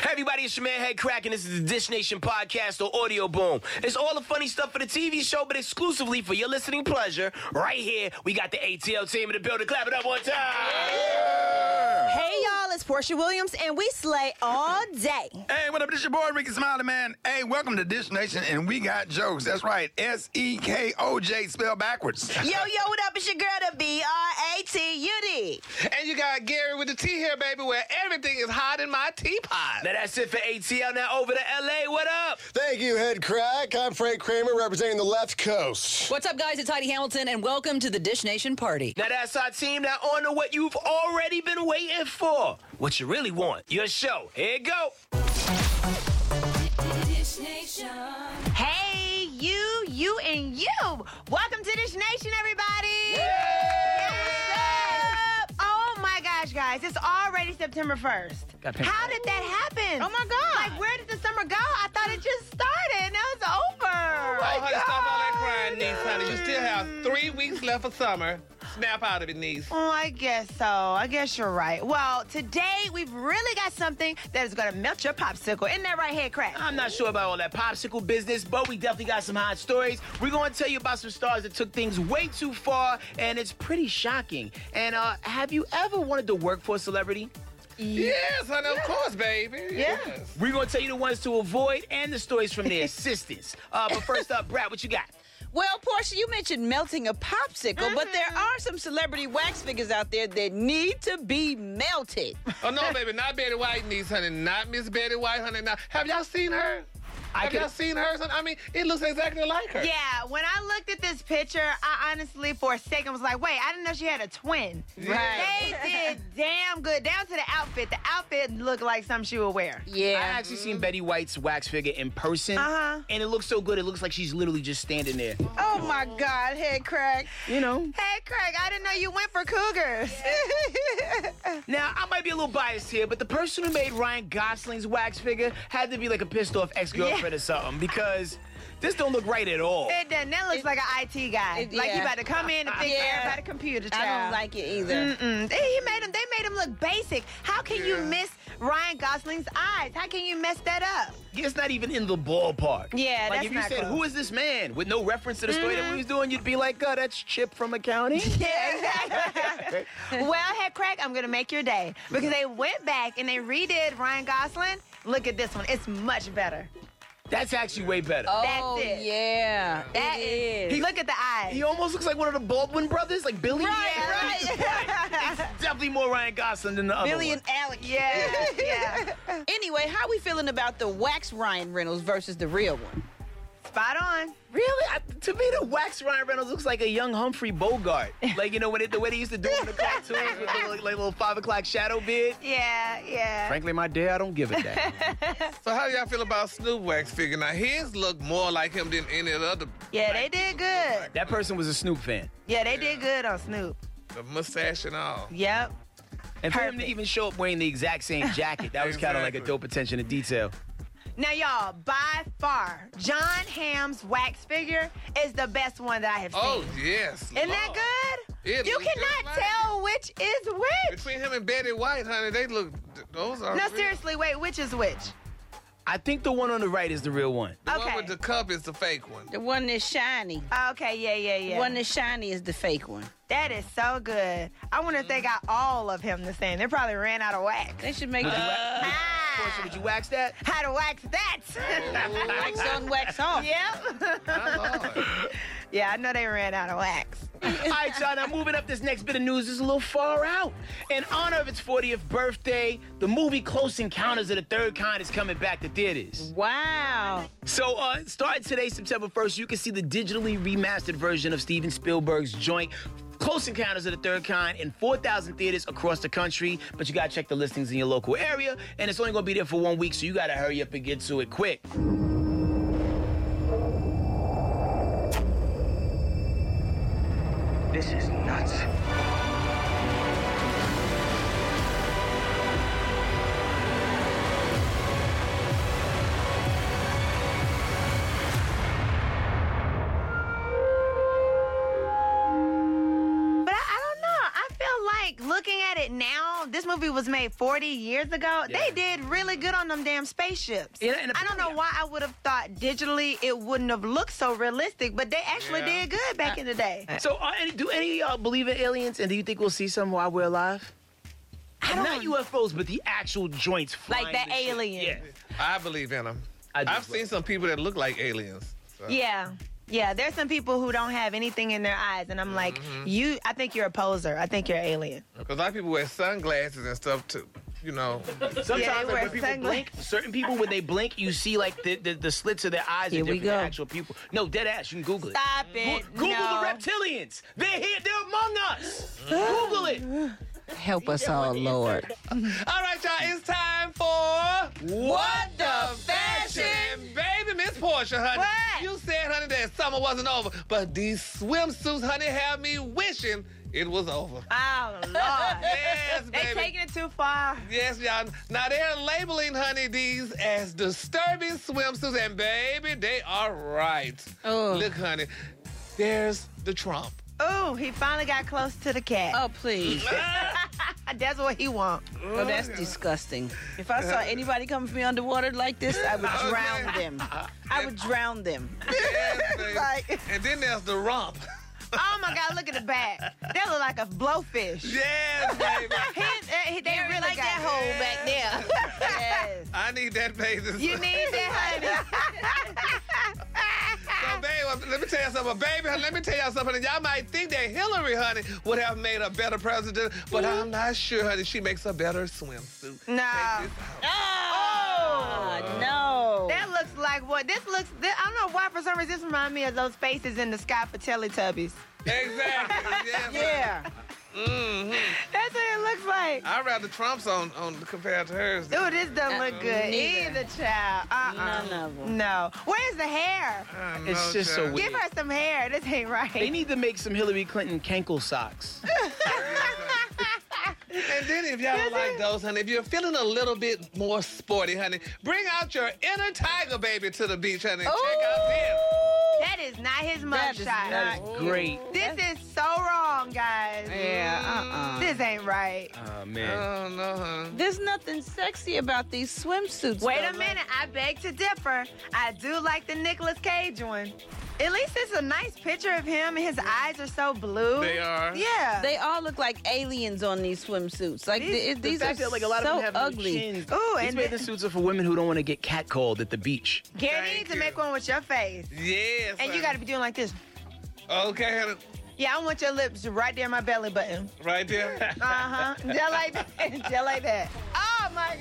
Hey everybody, it's your man Head Crack, and this is the Dish Nation podcast or Audio Boom. It's all the funny stuff for the TV show, but exclusively for your listening pleasure. Right here, we got the ATL team in the building. Clap it up one time. Yeah. Hey y'all, it's Portia Williams, and we slay all day. Hey, what up? This your boy Ricky Smiley, man. Hey, welcome to Dish Nation, and we got jokes. That's right, SEKOJ spelled backwards. Yo, what up? It's your girl, the BRATUD. And you got Gary with the T here, baby, where everything is hot in my teapot. Now that's it for ATL. Now over to LA. What up? Thank you, Head Crack. I'm Frank Kramer, representing the left coast. What's up, guys? It's Heidi Hamilton, and welcome to the Dish Nation party. Now that's our team. Now on to what you've already been waiting for. What you really want. Your show. Here you go. Dish Nation. Hey, you, and you. Welcome to Dish Nation, everybody. Yeah, what's up? Oh my gosh, guys, it's already September 1st. How did that happen? Oh my God. Like, where did the summer go? I thought it just started and now it's over. Oh, honey, stop all that crying, niece, honey. You still have 3 weeks left of summer. Snap out of it, niece. Oh, I guess so. I guess you're right. Well, today we've really got something that is going to melt your popsicle. Isn't that right, Head Crack? I'm not sure about all that popsicle business, but we definitely got some hot stories. We're going to tell you about some stars that took things way too far, and it's pretty shocking. And have you ever wanted to work for a celebrity? Yes, honey, of course, baby. Yes. We're going to tell you the ones to avoid and the stories from their assistants. But first up, Brad, what you got? Well, Portia, you mentioned melting a popsicle, but there are some celebrity wax figures out there that need to be melted. Oh, no, baby, not Betty White, niece, honey. Not Miss Betty White, honey. Now, have y'all seen her? Have y'all seen her? I mean, it looks exactly like her. Yeah, when I looked at this picture, I honestly, for a second, was like, wait, I didn't know she had a twin. Right. They did damn good. Down to the outfit. The outfit looked like something she would wear. Yeah. I actually seen Betty White's wax figure in person, and it looks so good. It looks like she's literally just standing there. Oh, my God, Head Crack. You know. Hey, Craig, I didn't know you went for cougars. Now, I might be a little biased here, but the person who made Ryan Gosling's wax figure had to be like a pissed off ex-girlfriend or something, because this don't look right at all. It doesn't. That looks like an IT guy. Like you about to come in and fix everybody's computer, child. I don't like it either. They made him look basic. How can you miss Ryan Gosling's eyes? How can you mess that up? It's not even in the ballpark. Yeah, like that's if you not said, close. who is this man? With no reference to the story that we was doing, you'd be like, oh, that's Chip from accounting. Yeah, exactly. Well, Head Crack, I'm going to make your day. Because they went back and they redid Ryan Gosling. Look at this one. It's much better. That's actually way better. Oh, That's it. yeah. That is. Look at the eyes. He almost looks like one of the Baldwin brothers, like Billy. Right. It's definitely more Ryan Gosling than the other Billy one. and Alex. Yeah. Anyway, how we feeling about the wax Ryan Reynolds versus the real one? Spot on. Really? To me, the wax Ryan Reynolds looks like a young Humphrey Bogart. Like, you know, the way they used to do it in the cartoons with the like little 5 o'clock shadow beard. Yeah. Frankly, my dear, I don't give a damn. So how do y'all feel about Snoop wax figure? Now, his look more like him than any of the other. Yeah, they did good. That person was a Snoop fan. Yeah, they did good on Snoop. The mustache and all. Yep. And for him to even show up wearing the exact same jacket, that was kind of like a dope attention to detail. Now, y'all, by far, John Hamm's wax figure is the best one that I have seen. Oh, yes. Isn't that good? It You looks just cannot like tell which is which. Between him and Betty White, honey, they look, those are No, real. seriously, wait, which is which? I think the one on the right is the real one. The Okay. one with the cup is the fake one. The one that's shiny. Okay, yeah. The one that's shiny is the fake one. That is so good. I wonder if they got all of him the same. They probably ran out of wax. They should make Portia, would you wax that? How to wax that? wax on, wax off. Yep. My Lord. Yeah, I know they ran out of wax. All right, y'all, now moving up, this next bit of news is a little far out. In honor of its 40th birthday, the movie Close Encounters of the Third Kind is coming back to theaters. Wow. So, starting today, September 1st, you can see the digitally remastered version of Steven Spielberg's joint Close Encounters of the Third Kind in 4,000 theaters across the country. But you got to check the listings in your local area, and it's only going to be there for 1 week, so you got to hurry up and get to it quick. This is nuts. But I don't know. I feel like looking at it now, this movie movie was made 40 years ago, they did really good on them damn spaceships. Yeah, and I don't know why I would have thought digitally it wouldn't have looked so realistic, but they actually did good back in the day. So, do any of y'all believe in aliens, and do you think we'll see some while we're alive? Not UFOs, but the actual joints flying. Like that and shit. alien. Yeah. I believe in them. I do I've as well. seen some people that look like aliens. So. Yeah. Yeah, there's some people who don't have anything in their eyes, and I'm like, I think you're a poser. I think you're an alien. Because a lot of people wear sunglasses and stuff too. You know. Sometimes they like, wear when people sunglasses. blink, certain people when they blink, you see like the slits of their eyes Here are we different than go. actual people. No, dead ass. You can Google it. Stop it. Google No. the reptilians. They're here. They're among us. Google it. Help us all, Lord. All right, y'all. It's time for What the Fashion. Baby, Miss Portia, honey. What? You said, honey, that summer wasn't over, but these swimsuits, honey, have me wishing it was over. Oh, Lord. Yes, They baby. taking it too far. Yes, y'all. Now they're labeling, honey, these as disturbing swimsuits, and baby, they are right. Oh. Look, honey, there's the Trump. Ooh, he finally got close to the cat. Oh, please. That's what he want. Oh, that's disgusting. If I saw anybody coming for me underwater like this, I would drown them. I would drown them. Yes, baby. Like- And then there's the rump. Oh, my God, look at the back. That look like a blowfish. Yes, baby. They really like got that hole back there. Yes. I need that baby. You need that, honey. So, baby, let me tell you something. Baby, let me tell y'all something. Y'all might think that Hillary, honey, would have made a better president, but I'm not sure, honey. She makes a better swimsuit. No. Check this out. Oh, no. That looks like what? I don't know why for some reason this reminds me of those faces in the sky for Teletubbies. Exactly. Yes, Yeah. That's what it looks like. I'd rather Trump's on compared to hers. Ooh, this doesn't look good. neither. Either, child. None of them. No. Where's the hair? It's just so weird. Give her some hair. This ain't right. They need to make some Hillary Clinton cankle socks. And then if y'all don't like those, honey, if you're feeling a little bit more sporty, honey, bring out your inner tiger baby to the beach, honey. Check out this. That is not his That is mugshot. not Great. This is so wrong, guys. Yeah, This ain't right. Oh, man. Oh, no, honey. There's nothing sexy about these swimsuits. Wait though. a minute. I beg to differ. I do like the Nicolas Cage one. At least it's a nice picture of him. His eyes are so blue. They are. Yeah. They all look like aliens on these swimsuits. Like The these fact are that, like, a lot so of them have no ugly. chins. Ooh, These and bathing suits are for women who don't want to get catcalled at the beach. Gary, you need Thank to you. make one with your face. Yes. And you got to be doing like this. Okay, honey. Yeah, I want your lips right there in my belly button. Right there. Uh-huh. Just like that. Just like that. Oh, my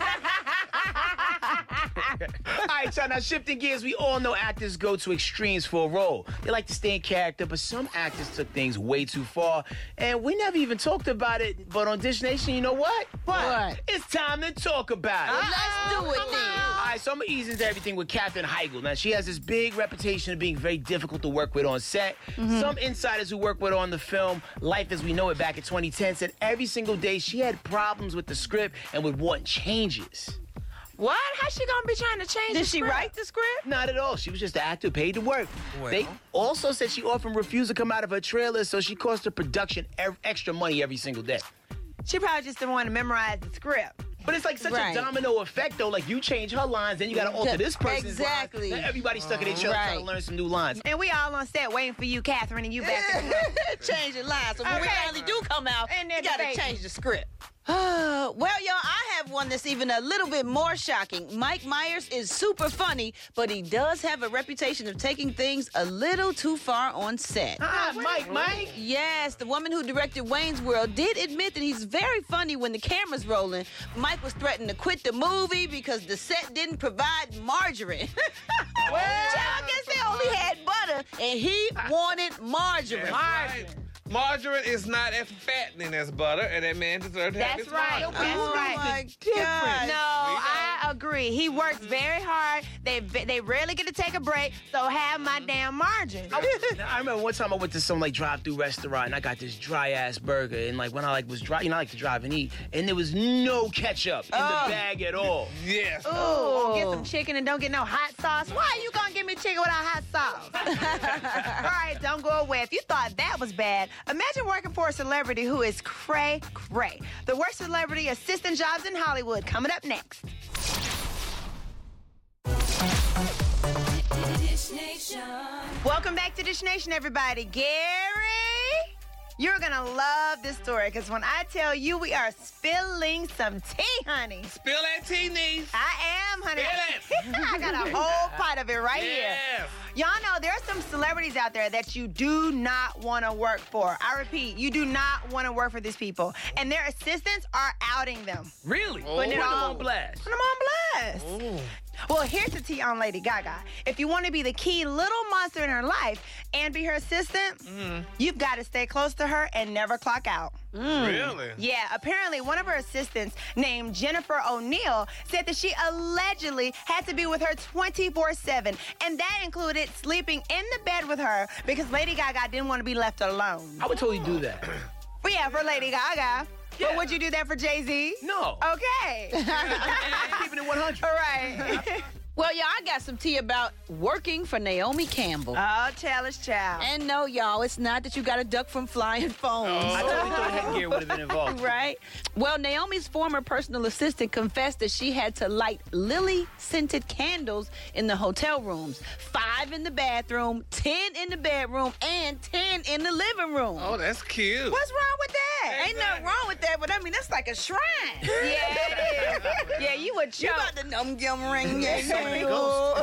God. All right, y'all. Now, shifting gears, we all know actors go to extremes for a role. They like to stay in character, but some actors took things way too far, and we never even talked about it. But on Dish Nation, you know what? What? It's time to talk about it. Let's do it then. All right, so I'm gonna ease into everything with Katherine Heigl. Now, she has this big reputation of being very difficult to work with on set. Some insiders who work with her on the film Life as We Know It back in 2010 said every single day she had problems with the script and would want changes. What? How's she going to be trying to change Did the she script? write the script? Not at all. She was just an actor paid to work. They also said she often refused to come out of her trailer, so she cost the production extra money every single day. She probably just didn't want to memorize the script. But it's like such Right. a domino effect, though. Like, you change her lines, then you got to alter this person's Exactly. lines. Now everybody's stuck in their trailer trying to Right. learn some new lines. And we all on set waiting for you, Catherine, and you back to work. Change the line. So when we Okay. finally do come out, And you then gotta baby. change the script. Well, y'all, I have one that's even a little bit more shocking. Mike Myers is super funny, but he does have a reputation of taking things a little too far on set. Mike. Yes, the woman who directed Wayne's World did admit that he's very funny when the camera's rolling. Mike was threatened to quit the movie because the set didn't provide margarine. Child, guess they only had butter, and he wanted margarine. Right. Margarine is not as fattening as butter, and that man deserved to have That's his right. margarine. That's Oh right. my No, God. I agree. He works very hard. They rarely get to take a break, so have my damn margin. I remember one time I went to some like drive-through restaurant and I got this dry-ass burger, and like when I like was dry, I like to drive and eat, and there was no ketchup in the bag at all. Yes. Ooh, get some chicken and don't get no hot sauce. Why are you gonna give me chicken without hot sauce? All right, don't go away. If you thought that was bad, imagine working for a celebrity who is cray-cray. The worst celebrity assistant jobs in Hollywood, coming up next. Welcome back to Dish Nation, everybody. Gary, you're gonna love this story, because when I tell you we are spilling some tea, honey. Spill that tea, niece. I am, honey. Spill it. I got a whole pot of it right here. Yes. Y'all know there are some celebrities out there that you do not want to work for. I repeat, you do not want to work for these people. And their assistants are outing them. Really? Putting it Put them on on blast. Put them on blast. Well, here's the tea on Lady Gaga. If you want to be the key little monster in her life and be her assistant, you've got to stay close to her and never clock out. Really? Yeah, apparently one of her assistants named Jennifer O'Neill said that she allegedly had to be with her 24/7, and that included sleeping in the bed with her because Lady Gaga didn't want to be left alone. I would totally do that. But yeah, for Lady Gaga. Yeah. But would you do that for Jay-Z? No. Okay. Keeping it 100. All right. Well, y'all, I got some tea about working for Naomi Campbell. Oh, tell us, child. And no, y'all, it's not that you got to duck from flying phones. I totally thought headgear would have been involved. Right? Well, Naomi's former personal assistant confessed that she had to light lily-scented candles in the hotel rooms. 5 in the bathroom, 10 in the bedroom, and 10 in the living room. Oh, that's cute. What's wrong with that? Ain't nothing wrong with that, but I mean, that's like a shrine. Yeah, it is. Yeah, you would You choke. got the num-gum ring. Well,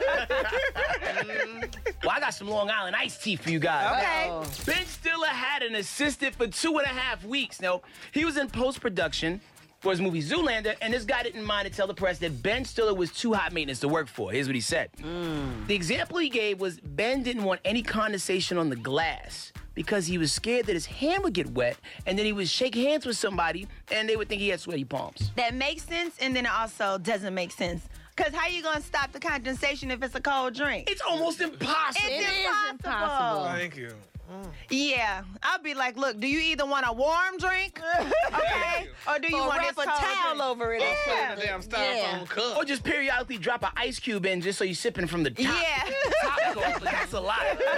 I got some Long Island iced tea for you guys. Okay. Oh. Ben Stiller had an assistant for 2.5 weeks. Now, he was in post-production for his movie Zoolander, and this guy didn't mind to tell the press that Ben Stiller was too hot maintenance to work for. Here's what he said. The example he gave was Ben didn't want any condensation on the glass because he was scared that his hand would get wet, and then he would shake hands with somebody, and they would think he had sweaty palms. That makes sense, and then it also doesn't make sense. Because how you going to stop the condensation if it's a cold drink? It's almost impossible. It's It is impossible. Thank you. Yeah, I'll be like, look, do you either want a warm drink, okay, or do you Or want wrap this a cold towel drink? over it. Yeah. Put it in a damn styrofoam cup. Or just periodically drop an ice cube in just so you're sipping from the top. Yeah. Top cold, but that's a lot.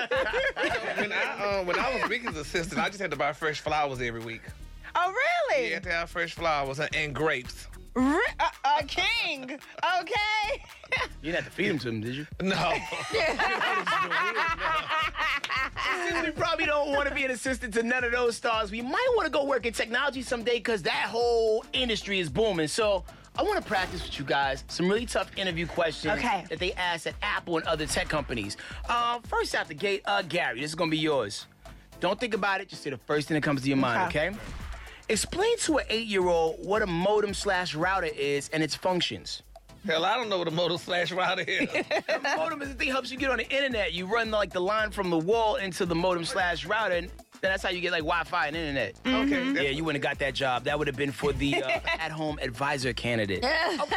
When I was Ricky's assistant, I just had to buy fresh flowers every week. Oh, really? You had to have fresh flowers and grapes. A king, okay? You didn't have to feed him to him, did you? No. Since we probably don't want to be an assistant to none of those stars, we might want to go work in technology someday because that whole industry is booming. So I want to practice with you guys some really tough interview questions that they ask at Apple and other tech companies. First out the gate, Gary, this is going to be yours. Don't think about it. Just say the first thing that comes to your mind, okay? Explain to an 8-year-old what a modem/router is and its functions. Hell, I don't know what a modem/router is. A modem is the thing that helps you get on the internet. You run like the line from the wall into the modem/router, and that's how you get like Wi-Fi and internet. Okay. Yeah, you wouldn't have got that job. That would have been for the at-home advisor candidate.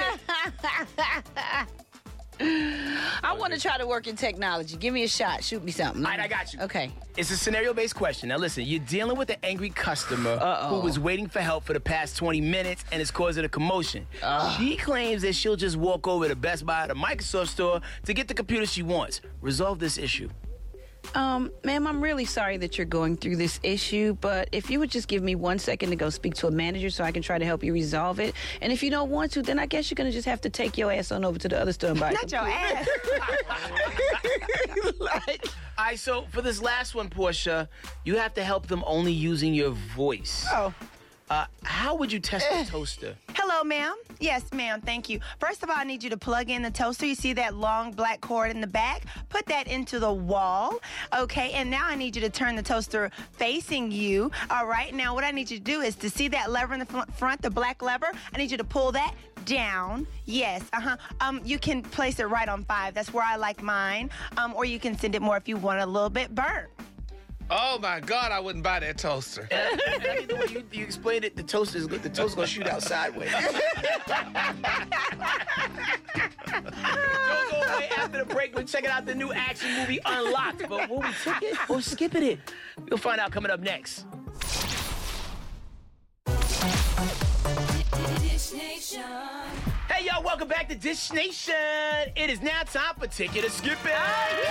I want to try to work in technology. Give me a shot. Shoot me something. All right, I got you. Okay. It's a scenario-based question. Now listen, you're dealing with an angry customer who was waiting for help for the past 20 minutes and is causing a commotion. She claims that she'll just walk over to Best Buy or the Microsoft store to get the computer she wants. Resolve this issue. Ma'am, I'm really sorry that you're going through this issue, but if you would just give me 1 second to go speak to a manager so I can try to help you resolve it. And if you don't want to, then I guess you're going to just have to take your ass on over to the other store and buy Not your ass. All right, so for this last one, Portia, you have to help them only using your voice. Oh. How would you test the toaster? Hello, ma'am. Yes, ma'am. Thank you. First of all, I need you to plug in the toaster. You see that long black cord in the back? Put that into the wall. Okay, and now I need you to turn the toaster facing you. All right, now what I need you to do is to see that lever in the front, the black lever. I need you to pull that down. Yes, you can place it right on 5. That's where I like mine. Or you can send it more if you want a little bit burnt. Oh my God, I wouldn't buy that toaster. And I think the way you explained it, the toaster's gonna shoot out sideways. After the break, we're checking out the new action movie Unlocked. But will we take it or skip it? We'll find out coming up next. Hey, y'all, welcome back to Dish Nation. It is now time for Take It or Skip It.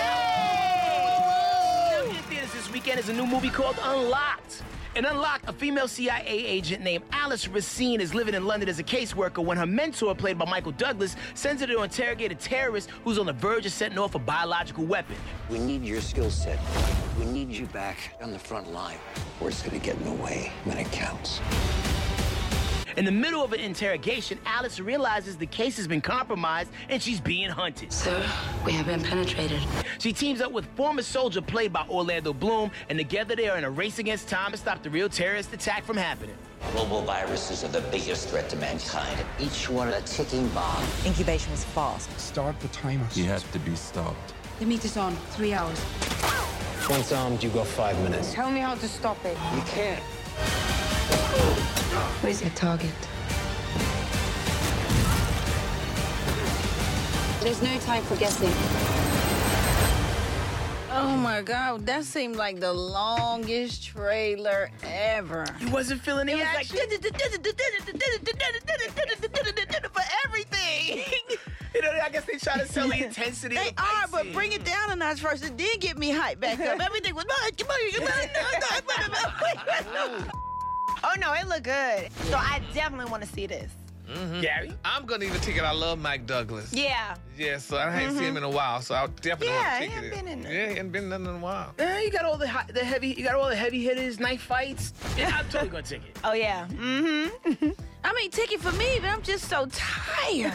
In theaters this weekend is a new movie called Unlocked. In Unlocked, a female CIA agent named Alice Racine is living in London as a caseworker when her mentor, played by Michael Douglas, sends her to interrogate a terrorist who's on the verge of setting off a biological weapon. We need your skill set. We need you back on the front line. Words gonna get in the way when it counts. In the middle of an interrogation, Alice realizes the case has been compromised and she's being hunted. Sir, we have been penetrated. She teams up with former soldier played by Orlando Bloom, and together they are in a race against time to stop the real terrorist attack from happening. Global viruses are the biggest threat to mankind. Each one a ticking bomb. Incubation was fast. Start the timer. He had to be stopped. The meet is on. 3 hours. Once armed, you go 5 minutes. Tell me how to stop it. You can't. Where's your target? There's no time for guessing. Oh my God, that seemed like the longest trailer ever. You wasn't feeling the It was action? like for everything. You know, I guess they try to sell the intensity. They of the are, fight but scene. bring it down a notch first. It did get me hyped back up. Everything was Oh, no, it looked good. So I definitely want to see this. Gary? I'm gonna need a ticket. I love Mike Douglas. Yeah. Yeah, so I ain't seen him in a while, so I'll definitely want Yeah, a he ticket. ain't been in it. Yeah, he ain't been in a while. You got all the heavy. You got all the heavy hitters, knife fights. Yeah, I'm totally gonna take it. Oh, yeah. Mm-hmm. I mean, ticket for me, but I'm just so tired.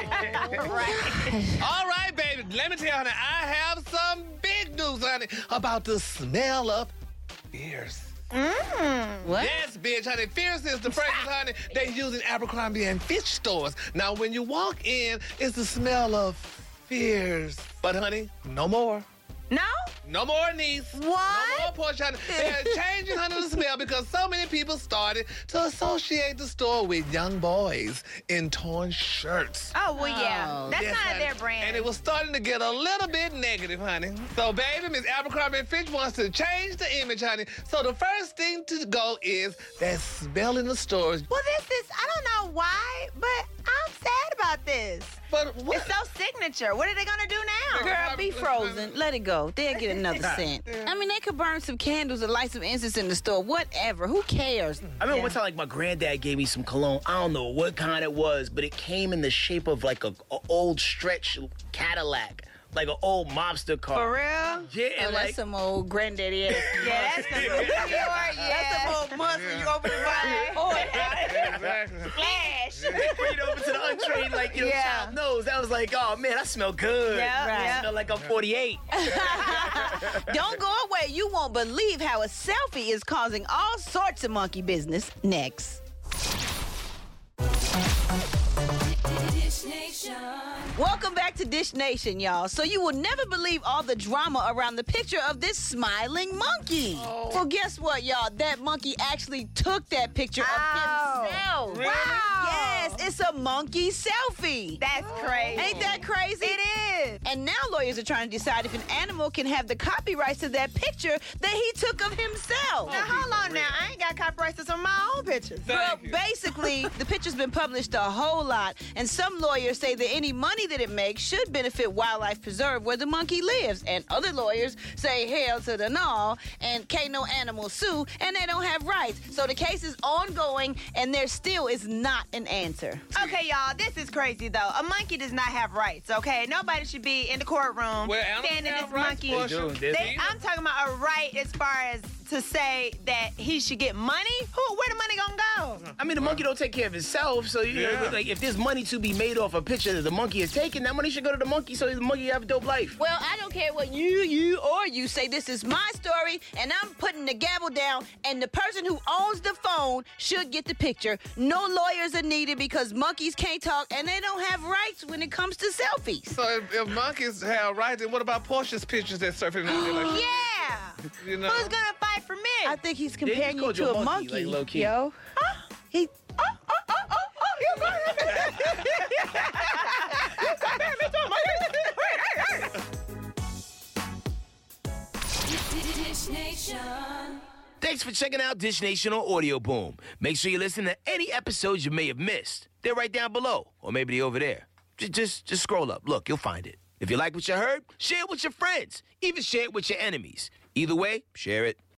All right, baby. Let me tell you, honey, I have some big news, honey, about the smell of fears. What? Yes, bitch, honey. Fierce is the fragrance, honey, they use in Abercrombie and Fitch stores. Now, when you walk in, it's the smell of fears. But, honey, no more. No? No more niece. What? No more Porsche, honey. They're changing, honey, the smell because so many people started to associate the store with young boys in torn shirts. Oh, well, yeah. Oh. That's Yes, not honey. their brand. And it was starting to get a little bit negative, honey. So, baby, Miss Abercrombie & Fitch wants to change the image, honey. So the first thing to go is that smell in the stores. Well, this is, I don't know why, but I'm sad about this. But what? It's so signature. What are they going to do now? Girl, be frozen. Let it go. They'll get another scent. I mean, they could burn some candles and light some incense in the store. Whatever. Who cares? I remember one time, like, my granddad gave me some cologne. I don't know what kind it was, but it came in the shape of, like, a old stretch Cadillac. Like an old mobster car. For real? Yeah, Oh, and that's like... some old granddaddy ass. Yeah, that's some New York, yeah. That's some old muscle you open the bottle. Exactly. Flash. Bring it over to the untrained, like, you know, Yeah. child knows. That was like, oh, man, I smell good. Yeah, Right. I smell like I'm 48. Don't go away. You won't believe how a selfie is causing all sorts of monkey business. Next. Welcome back to Dish Nation, y'all. So you will never believe all the drama around the picture of this smiling monkey. Well, guess what, y'all? That monkey actually took that picture of himself. Really? Wow. Yes, it's a monkey selfie. That's crazy. Ain't that crazy? It is. And now lawyers are trying to decide if an animal can have the copyrights to that picture that he took of himself. Now, hold on now. I ain't got copyrights to some of my own pictures. Well, Thank you. basically, the picture's been published a whole lot, and some lawyers say that any money that it makes should benefit Wildlife Preserve where the monkey lives. And other lawyers say hell to the no, and can't no animal sue, and they don't have rights. So the case is ongoing, and there still is not an answer. Okay, y'all, this is crazy, though. A monkey does not have rights, okay? Nobody should be in the courtroom Well, animals saying that have this rights, monkey... Portia. I'm talking about a right as far as to say that he should get money. Where the money gonna go? I mean, the monkey don't take care of himself, so you know, like if there's money to be made off a picture that the monkey is taking, that money should go to the monkey so the monkey have a dope life. Well, I don't care what you say. This is my story, and I'm putting the gavel down, and the person who owns the phone should get the picture. No lawyers are needed because monkeys can't talk, and they don't have rights when it comes to selfies. So if monkeys have rights, then what about Portia's pictures that's surfing out there? Like, Yeah. you know? Who's gonna fight for me? I think he's comparing you called to you a a monkey, monkey, like, low-key. yo. He. Thanks for checking out Dish Nation on Audio Boom. Make sure you listen to any episodes you may have missed. They're right down below, or maybe they're over there. Just scroll up. Look, you'll find it. If you like what you heard, share it with your friends. Even share it with your enemies. Either way, share it.